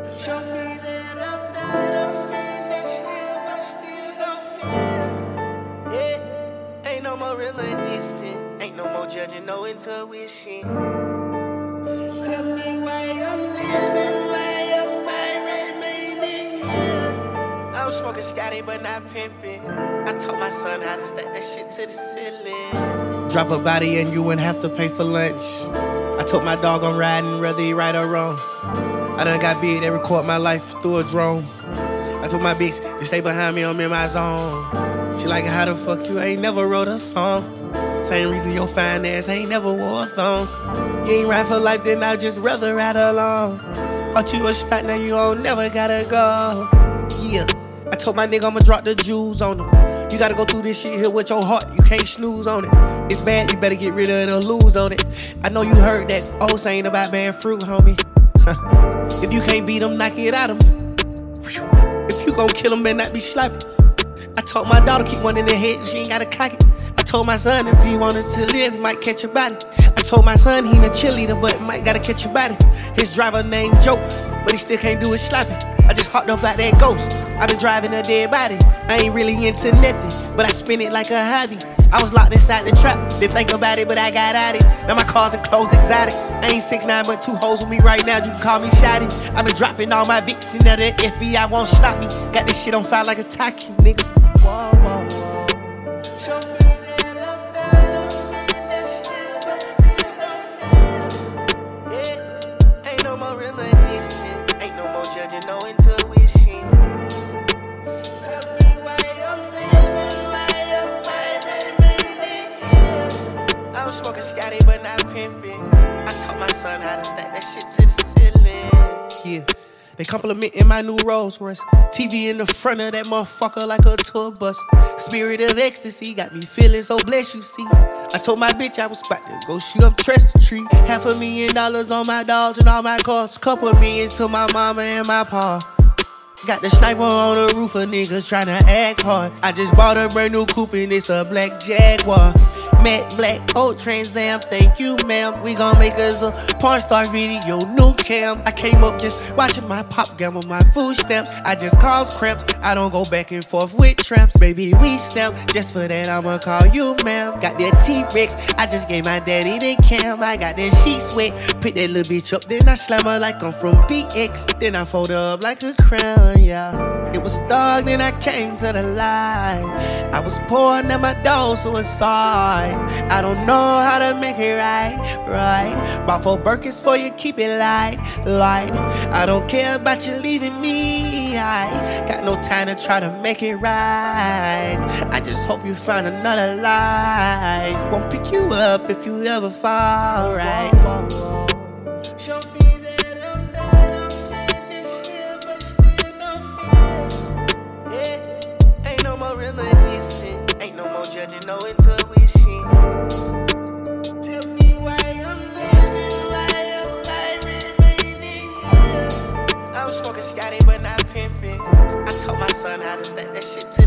Show me that I'm not a finish here, but still no fear. Yeah, ain't no more reminiscing, ain't no more judging, no intuition. Tell me why I'm living, why am I remaining here? I'm smoking Scotty, but not pimping. I taught my son how to stack that shit to the ceiling. Drop a body and you wouldn't have to pay for lunch. I told my dog I'm riding, whether he right or wrong. I done got big, they record my life through a drone. I told my bitch to stay behind me, I'm in my zone. She like, how the fuck you ain't never wrote a song? Same reason your fine ass ain't never wore a thong. You ain't ride for life, then I just rather ride along. Bought you a spot, now you don't never gotta go. Yeah, I told my nigga I'ma drop the jewels on him. You gotta go through this shit here with your heart, you can't snooze on it. It's bad, you better get rid of the lose on it. I know you heard that old saying about bad fruit, homie. If you can't beat him, knock it out of him. If you gon' kill him, better not be sloppy. I told my daughter keep one in the head, she ain't gotta cock it. I told my son if he wanted to live, he might catch a body. I told my son he ain't a cheerleader, but might gotta catch a body. His driver named Joe, but he still can't do it sloppy. I just hopped up out that ghost, I been driving a dead body. I ain't really into nothing, but I spin it like a hobby. I was locked inside the trap, didn't think about it, but I got at it. Now my cars and clothes exotic. I ain't 6'9", but 2 hoes with me right now, you can call me Shotty. I been dropping all my victims, now the FBI won't stop me. Got this shit on fire like a Taki, nigga. Whoa, whoa, whoa. Show me that I'm not a finish here, but still no fear. Yeah, ain't no more reminiscing, ain't no more judging, no intuition. Tell me why I'm living, why am I remaining here? I'm smoking Scotty, but not pimping. I taught my son how to stack that shit to the ceiling. Yeah. They complimenting my new Rolls Royce. TV in the front of that motherfucker like a tour bus. Spirit of ecstasy got me feeling so blessed, you see. I told my bitch I was about to go shoot up Trust the Tree. $500,000 on my dogs and all my cars. Couple million to my mama and my pa. Got the sniper on the roof of niggas tryna act hard. I just bought a brand new coupe and it's a black Jaguar. Matte black, old Trans Am, thank you ma'am. We gon' make us a porn star video, new cam. I came up just watching my pop gamble my food stamps. I just cause cramps, I don't go back and forth with tramps. Baby, we stamp, just for that I'ma call you ma'am. Got that T-Rex, I just gave my daddy the cam. I got that sheets wet, pick that little bitch up, then I slam her like I'm from BX. Then I fold her up like a crown, yeah. It was dark, then I came to the light. I was poor, now my dog suicide. I don't know how to make it right. Bought 4 Birkins for you, keep it light. I don't care about you leaving me. I got no time to try to make it right. I just hope you find another life. Won't pick you up if you ever fall right. Show me that I'm not a finish here, but still no fear. Yeah, ain't no more reminiscing, ain't no more judging, no intuition. Tell me why I'm living, why am I remaining here? I'm smoking Scotty, but not pimping. I taught my son how to stack that shit to